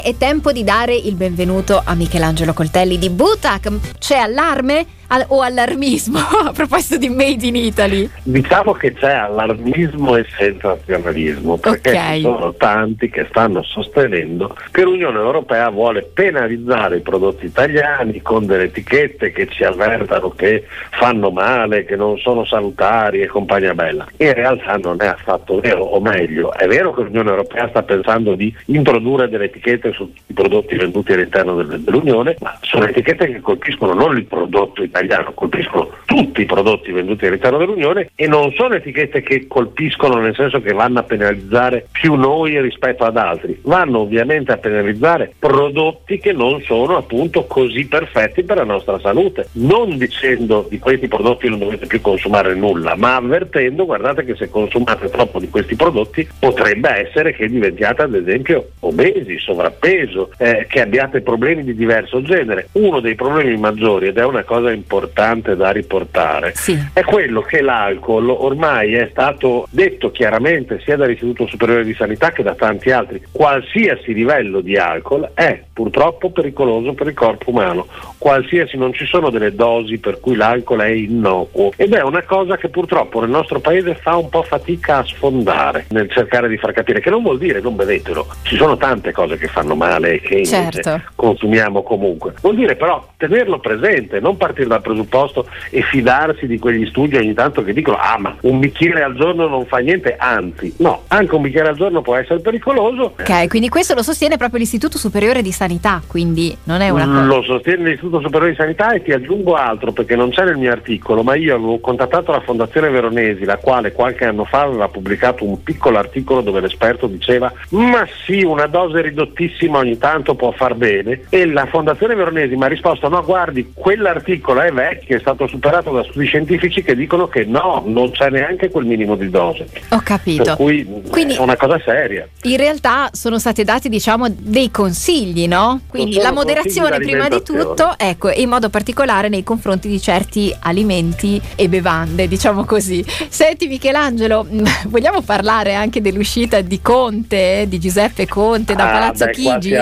È tempo di dare il benvenuto a Michelangelo Coltelli di Butac. C'è allarme o allarmismo a proposito di Made in Italy? Diciamo che c'è allarmismo e sensazionalismo, perché ci sono tanti che stanno sostenendo che l'Unione Europea vuole penalizzare i prodotti italiani con delle etichette che ci avvertano che fanno male, che non sono salutari e compagnia bella. In realtà non è affatto vero, o meglio, è vero che l'Unione Europea sta pensando di introdurre delle etichette sui prodotti venduti all'interno dell'Unione, ma sono etichette che colpiscono non il prodotto italiano, colpiscono tutti i prodotti venduti all'interno dell'Unione, e non sono etichette che colpiscono nel senso che vanno a penalizzare più noi rispetto ad altri, vanno ovviamente a penalizzare prodotti che non sono appunto così perfetti per la nostra salute, non dicendo di questi prodotti non dovete più consumare nulla, ma avvertendo: guardate che se consumate troppo di questi prodotti potrebbe essere che diventiate ad esempio obesi, sovrappeso, che abbiate problemi di diverso genere. Uno dei problemi maggiori, ed è una cosa importante da riportare, è quello che l'alcol ormai è stato detto chiaramente sia dall'Istituto Superiore di Sanità che da tanti altri: qualsiasi livello di alcol è purtroppo pericoloso per il corpo umano, qualsiasi, non ci sono delle dosi per cui l'alcol è innocuo, ed è una cosa che purtroppo nel nostro paese fa un po' fatica a sfondare nel cercare di far capire che non vuol dire non bevetelo, ci sono tante cose che fanno male e che invece consumiamo comunque, vuol dire però tenerlo presente, non partire dal presupposto e fidarsi di quegli studi ogni tanto che dicono ma un bicchiere al giorno non fa niente, anzi no, anche un bicchiere al giorno può essere pericoloso. Ok, quindi questo lo sostiene proprio l'Istituto Superiore di Sanità, quindi non è una cosa. Lo sostiene l'Istituto Superiore di Sanità, e ti aggiungo altro perché non c'è nel mio articolo, ma io avevo contattato la Fondazione Veronesi, la quale qualche anno fa aveva pubblicato un piccolo articolo dove l'esperto diceva ma sì, una dose ridottissima ogni tanto può far bene, e la Fondazione Veronesi mi ha risposto: no, guardi, quell'articolo è vecchio, è stato superato da studi scientifici che dicono che no, non c'è neanche quel minimo di dose. Ho capito. Per cui quindi è una cosa seria. In realtà sono stati dati, diciamo, dei consigli, no? Quindi la moderazione prima di tutto, ecco, e in modo particolare nei confronti di certi alimenti e bevande, diciamo così. Senti Michelangelo, vogliamo parlare anche dell'uscita di Conte, di Giuseppe Conte da Palazzo Chigi?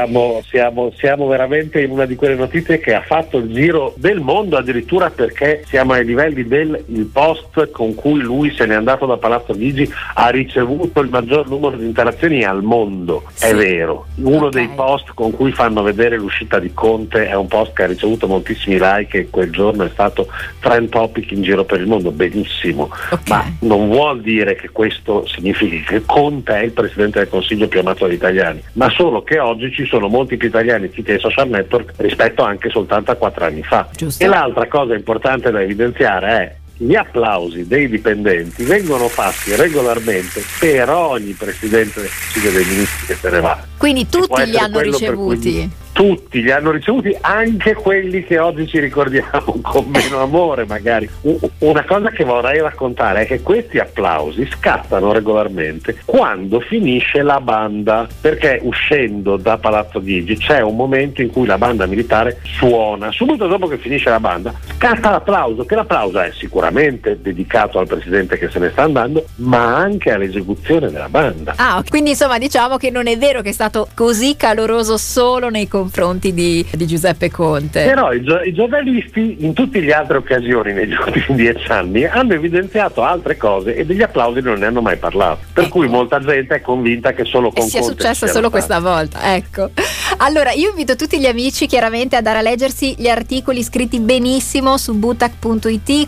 Siamo veramente in una di quelle notizie che ha fatto il giro del mondo, addirittura perché siamo ai livelli del post con cui lui se n'è andato da Palazzo Chigi ha ricevuto il maggior numero di interazioni al mondo. È vero, uno dei post con cui fanno vedere l'uscita di Conte è un post che ha ricevuto moltissimi like e quel giorno è stato trend topic in giro per il mondo. Benissimo, ma non vuol dire che questo significhi che Conte è il presidente del Consiglio più amato dagli italiani, ma solo che oggi ci sono molti più italiani siti ai social network rispetto anche soltanto a 4 anni fa. Giusto. E l'altra cosa importante da evidenziare è: gli applausi dei dipendenti vengono fatti regolarmente per ogni presidente del Consiglio dei Ministri che se ne va. Quindi tutti li hanno ricevuti? Tutti li hanno ricevuti, anche quelli che oggi ci ricordiamo con meno amore magari. Una cosa che vorrei raccontare è che questi applausi scattano regolarmente quando finisce la banda, perché uscendo da Palazzo Chigi c'è un momento in cui la banda militare suona, subito dopo che finisce la banda scatta l'applauso, che l'applauso è sicuramente dedicato al presidente che se ne sta andando, ma anche all'esecuzione della banda. Quindi insomma diciamo che non è vero che è stato così caloroso solo nei confronti di Giuseppe Conte. Però i giornalisti in tutte le altre occasioni negli ultimi 10 anni hanno evidenziato altre cose e degli applausi non ne hanno mai parlato, per cui molta gente è convinta che solo con sia Conte successa solo questa volta, ecco. Allora io invito tutti gli amici chiaramente ad andare a leggersi gli articoli scritti benissimo su butac.it